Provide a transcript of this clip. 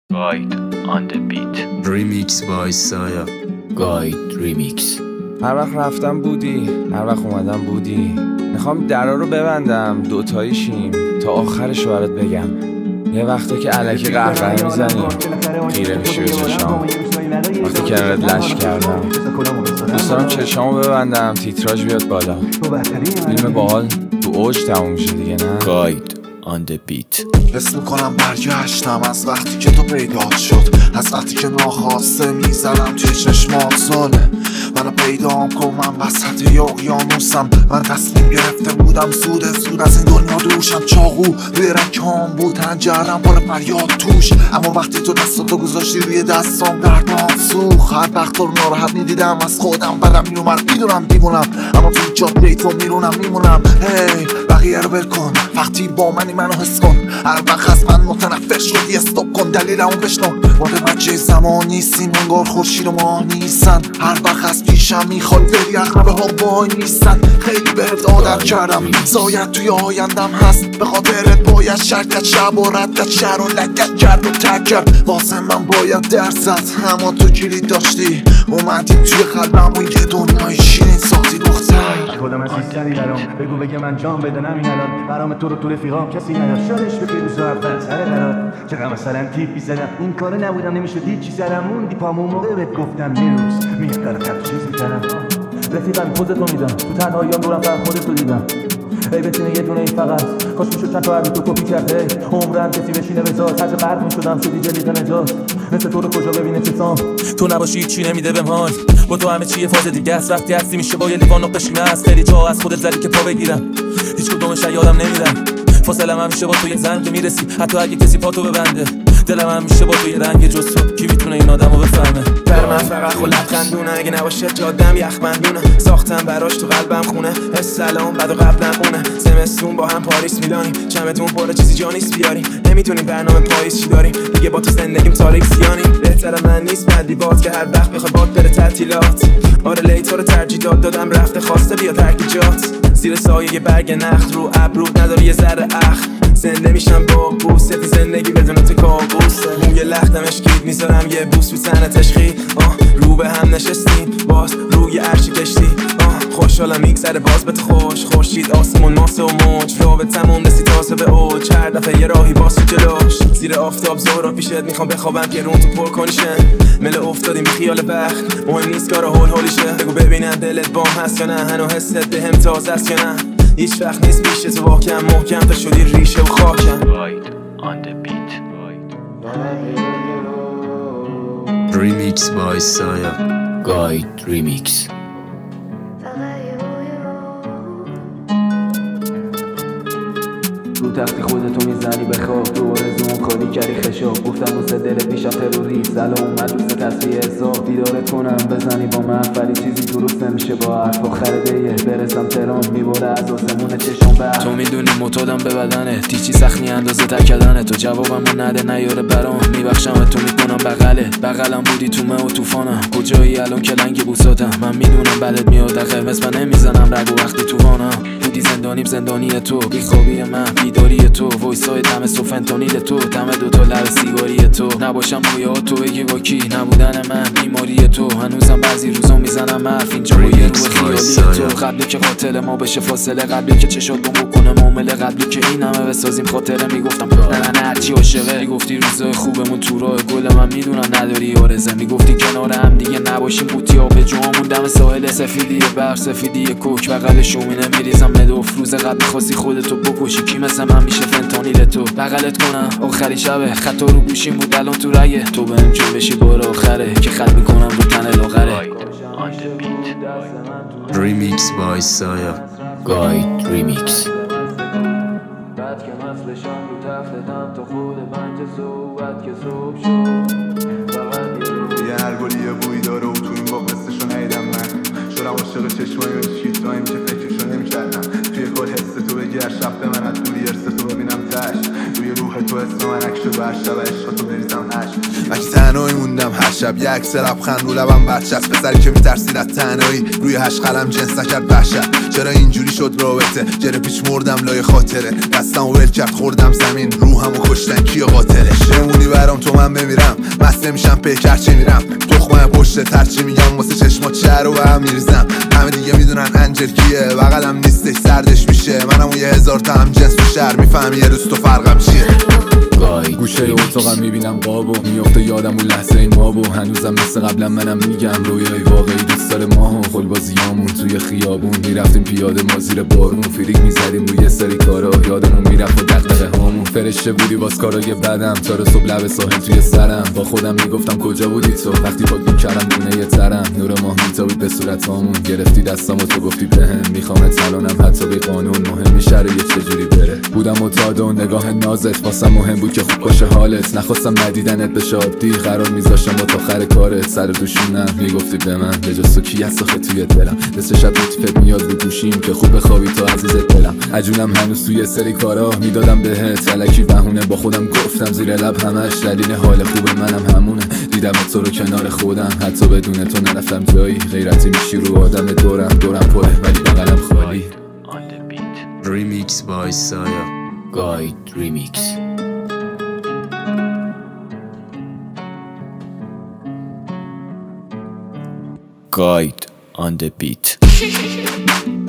Guide on the beat. Remix by Saya. Guide remix. هر وقت رفتم بودی، هر وقت اومدم بودی. میخوام درا رو ببندم دوتاییشیم تا آخرش برات بگم. یه وقتا که الکی قهقه میزنیم خیره میشی به چشام. وقتی کنارت لش کردم دوست دارم چشامو ببندم تیتراژ بیاد بالا. فیلم باحال تو اوج تموم میشه دیگه نه؟ Guide on the beat. حس میکنم برگشتم از وقتی که تو پیدا شد، از وقتی که ناخواسته میزنم توی چشمات ساله. منو پیدام کن، من وسط یه اقیانوسم. من تصمیم گرفته بودم زود از این دنیا دوشم. چاقو روی رکام بود، تنجرم پر فریاد توش. اما وقتی تو دستاتو گذاشتی روی دستام دردام سوخت. هر وقت رو ناراحت میدیدم از خودم بدم میومد. میدونم دیوونم اما تو جاده تو میمونم. هی بقیه رو بلکن، وقتی با منو حس کن. هر وقت از من متنفر شدی استاپ کن، دلیلمو بشنو. متوجه زمان نیستیم، انگار خورشید و ماه نیستن. هر وقت از پیشم میخواد بری، عقربه ها وای نیستن. خیلی بهت عادت کردم، زاید توی آیندم هست. به خاطرت باید شرکت شب و ردت شهر و لگت کرد و تک کرد. واسه من باید درزد، اما تو کلید داشتی. اومدی توی قلبم و یه دنیای شیرین ساختی دختر. خودم از سری برام بگو بگه من جام بدنم این الان. برام تو رو تو رفیقام کسی نیاد شادش بگی روز اول سر قرار. چقدر مثلا تیپی زدم این کارو نبودم نمیشد هیچی سرم موندی پامون موقع بهت گفتم میروز میاد داره خط چیز میکنم. رفیقم خودتو میدم تو تنهاییام دورم فقط خودتو دیدم. ای بتونه یه دونه ای فقط کاش میشد چند تا تو کپی کرده. عمرم کسی بشینه بذار تج قرد میشدم شدی جلیقه نجات. مثل تو رو کجا ببینه چسام تو نباشی چی نمیده بهم حال. با تو همه چیه فاز دیگه است. وقتی هستی میشه با یه لیوان و قشینه است. خیلی جا از خودت زدی که پا بگیرم، هیچ کدومش یادم نمیرم. فاصله من میشه با تو یه زنگ میرسی، حتی اگه کسی پاتو ببنده. دلم هم میشه با تو یه رنگ جز تو، کی میتونه این آدمو بفهمه؟ در من فقط خلق خندونه، اگه نباشه جادم یخ بندونه. ساختم براش تو قلبم خونه، حس سلام بعد و قبل نمونه. زمستون با هم پاریس میلانیم، چمتون پر چیزی جا نیست بیاریم. نمیتونیم برنامه پاییز چی داریم، دیگه با تو زندگیم تاریک سیانیم. بهتر من نیست بدی باد که هر وقت بخواد باد بره تعطیلات. آره لیتو رو ترجیح دادم رفته خواسته بیا ترک جات. زیر سایه یه برگ نخت رو ابرو نداری یه ذره اخ. زنده میشم با بوست زندگی بدون تو کابوسه. موی لختم اشکید میذارم یه بوس رو تنه تشخی. رو به هم نشستیم باز روی عرشی کشتی. خوشحالم میگذره باز به تو خوش. خورشید آسمون ماسه و موج رابطمون رسی تازه به اوج. هر دفعه یه راهی باز تو جلوش. زیر آفتاب زهرا پیشت میخوام بخوابم که رون تو پر کنیشن. مل افتادیم خیال بخت، مهم نیست کارا هول هولیشه. بگو ببینم دلت بام هست یا نه، هنو حست بهم تازه است یا نه. هیچ وقت نیست پیش تو واکم محکم تا شدی ریشه و خاکم. Guide on the beat. Remix by Saya. Guide remix. رو تختی خودتو میزنی بخواب، تو آرزوم خالی کردی خشاب. گفتم واسه دلت میشم تروریست، سلام اومد روز تصفیه حساب. دیدارت کنم بزنی با من ولی چیزی درست نمیشه با حرف. آخر دیه برسم تهران میبره از آسمون چشم بر. تو میدونی معتادم به بدنه، تیچی سخنی اندازه تکدنه. تو جوابمو نده نیاره برام، میبخشم تو میکنم بغلم بودی تو مه و طوفانم. کجایی الان که لنگ بوساتم؟ من میدونم بدت میاد قرمز من نمیزنم رگ و وقتی تو وانم. بودی زندانی تو، بیخوابی من بیداری تو. وایسای دم تو فنتانیل تو، دم دوتا لب سیگاری تو. نباشم رویا تو بگی با کی، نبودن من بیماری تو. هنوزم بعضی روزا میزنم حرف اینجا با یه روح خیالی تو. قبلی که قاتل ما بشه فاصله، قبلی که چشات بمو کنه معامله، قبلی که این همه بسازیم خاطره. میگفتم نه هرچی عاشقه، میگفتی روزای خوبمون تو راه گل. من میدونم نداری آرزه، میگفتی کنار هم دیگه نباشیم بوتی ها به جامون. دم ساحل سفیدی برف سفیدی کوک بغل شومینه میریزم ندوف. روز قبل میخواستی خودتو بکشی، کی مثل من میشه فنتانیل تو؟ بغلت کنم آخری شبه، خطا رو گوشیم بود الان تو رگه. تو بهم جون بشی بار آخره که خط میکنم رو تن لاغره. Guide on the beat. Remix by Saya. Guide remix. بعد که مسلشم رو تختم تا خود بنج صحبت که صبح شد. یه هر گلی یه بوی داره و تو این باغ مثلشو نیدم من. شدم عاشق چشمایی و شیط راهیم که فکرشو نمیکردم. توی کل حس تو بگی هر شب به من از دوری ارس تو ببینم تش. روی روح تو اسم من اکشو بر شب عشق تو بریزم عشق. وقتی تنهایی موندم هر شب یه عکس لبخند رو لبم برچسب، پسری که میترسید از تنهایی روی 8 قلم جنس نکرد وحشت. چرا اینجوری شد رابطه؟ جره پیچ مردم لای خاطره، دستم ول کرد خوردم زمین، روحمو کشتن کیه قاتله؟ شمونی برام تو من بمیرم، مست نمیشم پیکر چی میرم، تخمه پشت ترچی میگم واسه چشمات شهر رو به هم میریزم. همه دیگه میدونن انجل کیه، بغلم نیستش سردش میشه، منم اون 1000 تا هم جنس تو شهر، میفهمی یه روز تو فرقم چیه. گوشه اتاقم میبینم قابو میفته یادم اون لحظه این مابو، هنوزم مثل قبلا منم میگم رویای واقعی دوست داره ماهو. خلبازیامون توی خیابون میرفتیم پیاده ما زیر بارون، فریک میزدیم روی سری کارا یادمون میرفت و دغدغه هامون. فرشته بودی واس کارای بدم، تا رو صبح لب ساحل توی سرم، با خودم میگفتم کجا بودی تو وقتی پاک میکردم دونه یه ترم. نور ماه میتابید به صورتامون، گرفتی دستم و تو گفتی بهم میخوامت الانم حتی بی قانون، مهم شهر یه چجوری بره. بودم متعاد و نگاه نازت واسم مهم بود که خوب باشه حالت، نخواستم ندیدنت بشه عادی، قرار میذاشتم با تا آخر کارت سر دوشونم. میگفتی به من به جز تو کی هست آخه توی دلم، نصف شب لطفت میاد رو گوشیم که خوب بخوابی تو عزیزت دلم. عجونم هنوز توی سری کارا میدادم بهت الکی بهونه، با خودم گفتم زیر لب همش دلیل حال خوب منم همونه. دیدم تو رو کنار خودم حتی بدون تو نرفتم جایی، غیرتی میشی رو آدم دورم پره ولی بغلم خالی. On the beat. Remix by Saya. Guide Remix. Guide on the beat.